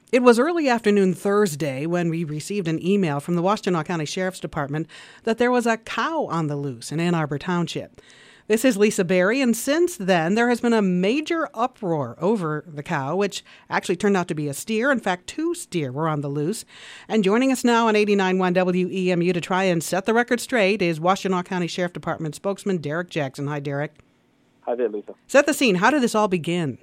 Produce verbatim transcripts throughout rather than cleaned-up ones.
It was early afternoon Thursday when we received an email from the Washtenaw County Sheriff's Department that there was a cow on the loose in Ann Arbor Township. This is Lisa Berry, and since then there has been a major uproar over the cow, which actually turned out to be a steer. In fact, two steer were on the loose. And joining us now on eighty-nine point one W E M U to try and set the record straight is Washtenaw County Sheriff Department spokesman Derek Jackson. Hi, Derek. Hi there, Lisa. Set the scene. How did this all begin?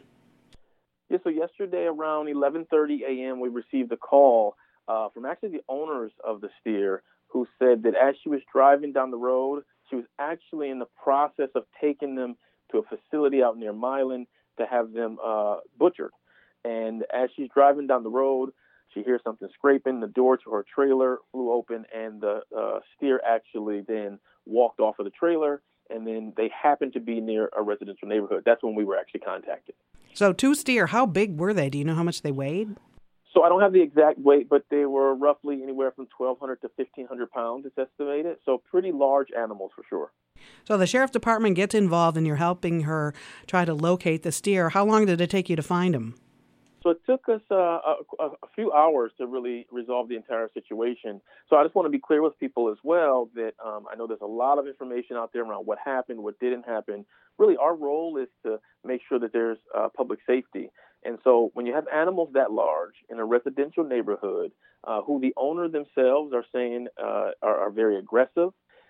Yeah, so yesterday around eleven thirty a.m. we received a call uh, from actually the owners of the steer who said that as she was driving down the road, she was actually in the process of taking them to a facility out near Milan to have them uh, butchered. And as she's driving down the road, she hears something scraping. The door to her trailer flew open, and the uh, steer actually then walked off of the trailer, and then they happened to be near a residential neighborhood. That's when we were actually contacted. So two steer, how big were they? Do you know how much they weighed? So I don't have the exact weight, but they were roughly anywhere from twelve hundred to fifteen hundred pounds, it's estimated. So pretty large animals for sure. So the Sheriff's Department gets involved and you're helping her try to locate the steer. How long did it take you to find him? So it took us uh, a, a few hours to really resolve the entire situation. So I just want to be clear with people as well that um, I know there's a lot of information out there around what happened, what didn't happen. Really, our role is to make sure that there's uh, public safety. And so when you have animals that large in a residential neighborhood uh, who the owner themselves are saying uh, are, are very aggressive,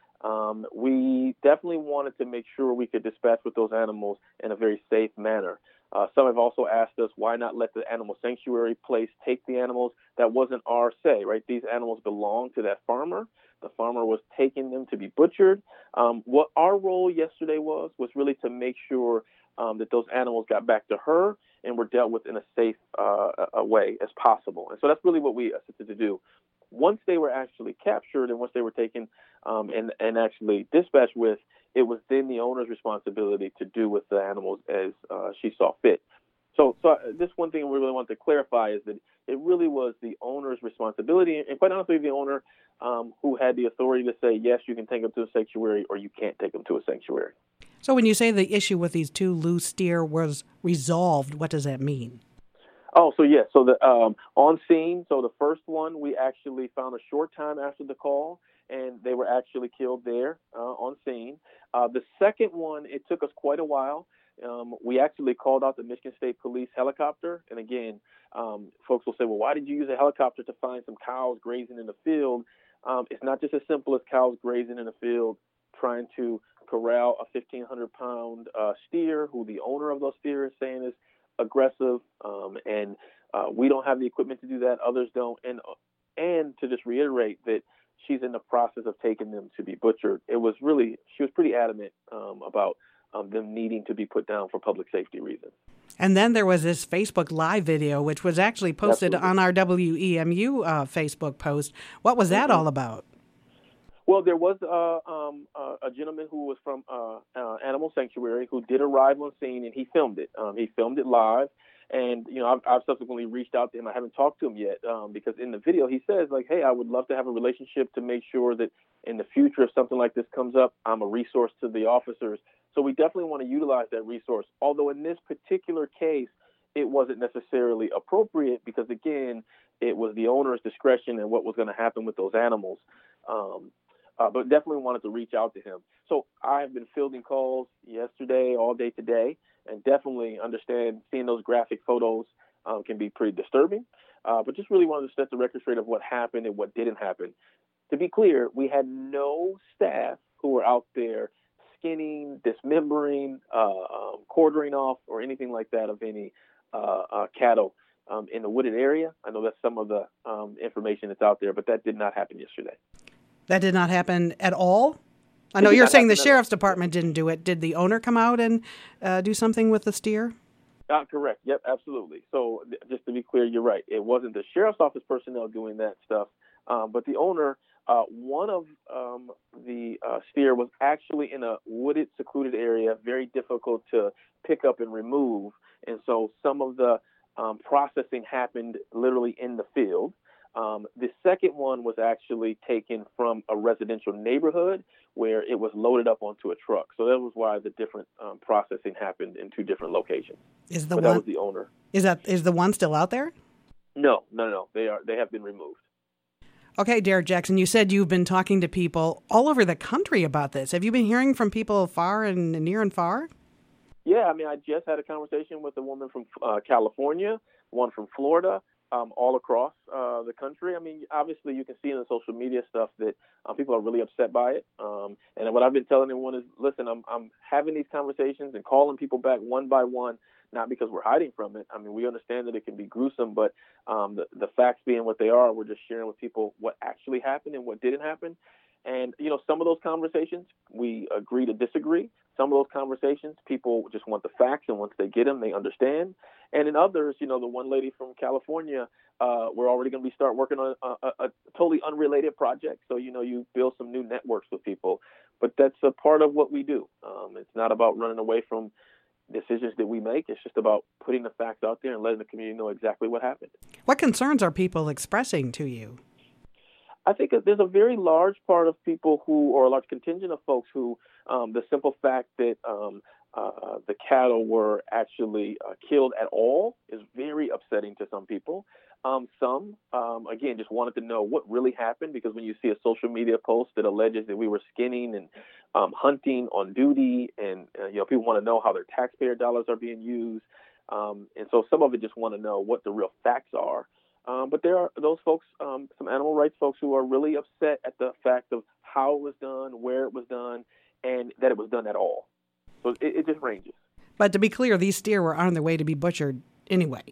um, we definitely wanted to make sure we could dispatch with those animals in a very safe manner. Uh, some have also asked us why not let the animal sanctuary place take the animals. That wasn't our say, right? These animals belong to that farmer. The farmer was taking them to be butchered. Um, what our role yesterday was, was really to make sure um, that those animals got back to her and were dealt with in a safe uh, a way as possible. And so that's really what we attempted to do. Once they were actually captured and once they were taken um, and, and actually dispatched with, it was then the owner's responsibility to do with the animals as uh, she saw fit. So, so this one thing we really want to clarify is that it really was the owner's responsibility, and quite honestly, the owner um, who had the authority to say, yes, you can take them to a sanctuary or you can't take them to a sanctuary. So when you say the issue with these two loose steer was resolved, what does that mean? Oh, so yes. So the um, on scene, so the first one, we actually found a short time after the call, and they were actually killed there uh, on scene. Uh, the second one, it took us quite a while. Um, we actually called out the Michigan State Police helicopter. And again, um, folks will say, well, why did you use a helicopter to find some cows grazing in the field? Um, it's not just as simple as cows grazing in the field, trying to corral a fifteen hundred pound uh, steer who the owner of those steer is saying is aggressive. Um, and uh, we don't have the equipment to do that. Others don't. And, and to just reiterate that she's in the process of taking them to be butchered. It was really, she was pretty adamant um, about um, them needing to be put down for public safety reasons. And then there was this Facebook Live video, which was actually posted Absolutely. on our W E M U uh, Facebook post. What was that Mm-hmm. all about? Well, there was uh, um, uh, a gentleman who was from uh, uh, Animal Sanctuary who did arrive on scene, and he filmed it. Um, he filmed it live. And, you know, I've, I've subsequently reached out to him. I haven't talked to him yet um, because in the video he says, like, hey, I would love to have a relationship to make sure that in the future, if something like this comes up, I'm a resource to the officers. So we definitely want to utilize that resource. Although in this particular case, it wasn't necessarily appropriate because, again, it was the owner's discretion and what was going to happen with those animals. Um, uh, but definitely wanted to reach out to him. So I have been fielding calls yesterday, all day today, and definitely understand seeing those graphic photos um, can be pretty disturbing. Uh, but just really wanted to set the record straight of what happened and what didn't happen. To be clear, we had no staff who were out there skinning, dismembering, uh, um, quartering off, or anything like that of any uh, uh, cattle um, in the wooded area. I know that's some of the um, information that's out there, but that did not happen yesterday. That did not happen at all? I know It did you're not saying the happen at Sheriff's all. Department didn't do it. Did the owner come out and uh, do something with the steer? Uh, correct. Yep, absolutely. So th- just to be clear, you're right. It wasn't the Sheriff's Office personnel doing that stuff, um, but the owner, uh, one of um, the uh, steer was actually in a wooded, secluded area, very difficult to pick up and remove. And so some of the um, processing happened literally in the field. Um, the second one was actually taken from a residential neighborhood where it was loaded up onto a truck. So that was why the different um, processing happened in two different locations. Is the but one that was the owner. is that is the one still out there? No, no, no. They are. They have been removed. Okay, Derek Jackson, you said you've been talking to people all over the country about this. Have you been hearing from people far and near and far? Yeah, I mean, I just had a conversation with a woman from uh, California, one from Florida, um, all across uh, the country. I mean, obviously, you can see in the social media stuff that uh, people are really upset by it. Um, and what I've been telling everyone is, listen, I'm, I'm having these conversations and calling people back one by one, not because we're hiding from it. I mean, we understand that it can be gruesome, but um, the, the facts being what they are, we're just sharing with people what actually happened and what didn't happen. And, you know, some of those conversations, we agree to disagree. Some of those conversations, people just want the facts, and once they get them, they understand. And in others, you know, the one lady from California, uh, we're already going to be start working on a, a, a totally unrelated project. So, you know, you build some new networks with people. But that's a part of what we do. Um, it's not about running away from decisions that we make. It's just about putting the facts out there and letting the community know exactly what happened. What concerns are people expressing to you? I think that there's a very large part of people who, or a large contingent of folks who, um, the simple fact that um, uh, the cattle were actually uh, killed at all is very upsetting to some people. Um, some, um, again, just wanted to know what really happened, because when you see a social media post that alleges that we were skinning and um, hunting on duty, and uh, you know, people want to know how their taxpayer dollars are being used, um, and so some of it just want to know what the real facts are. Um, but there are those folks, um, some animal rights folks, who are really upset at the fact of how it was done, where it was done, and that it was done at all. So it, it just ranges. But to be clear, these steer were on their way to be butchered anyway.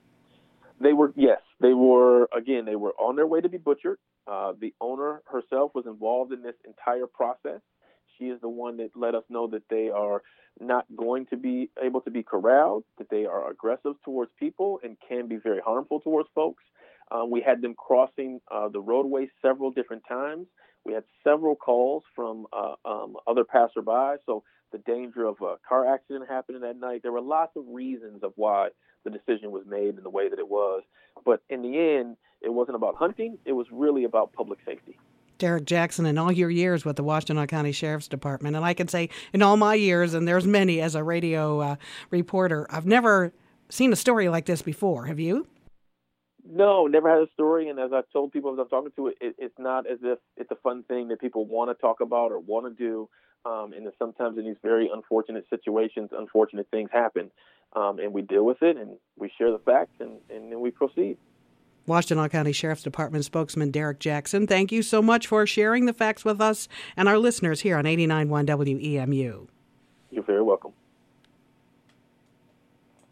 They were, yes, they were, again, they were on their way to be butchered. Uh, the owner herself was involved in this entire process. She is the one that let us know that they are not going to be able to be corralled, that they are aggressive towards people and can be very harmful towards folks. Um, we had them crossing uh, the roadway several different times. We had several calls from uh, um, other passersby. So the danger of a car accident happening that night. There were lots of reasons of why the decision was made in the way that it was. But in the end, it wasn't about hunting. It was really about public safety. Derek Jackson, in all your years with the Washtenaw County Sheriff's Department, and I can say in all my years, and there's many as a radio uh, reporter, I've never seen a story like this before. Have you? No, never had a story. And as I've told people as I'm talking to it, it, it's not as if it's a fun thing that people want to talk about or want to do. Um, and sometimes in these very unfortunate situations, unfortunate things happen. Um, and we deal with it, and we share the facts, and, and then we proceed. Washtenaw County Sheriff's Department spokesman Derek Jackson, thank you so much for sharing the facts with us and our listeners here on eighty-nine point one W E M U. You're very welcome.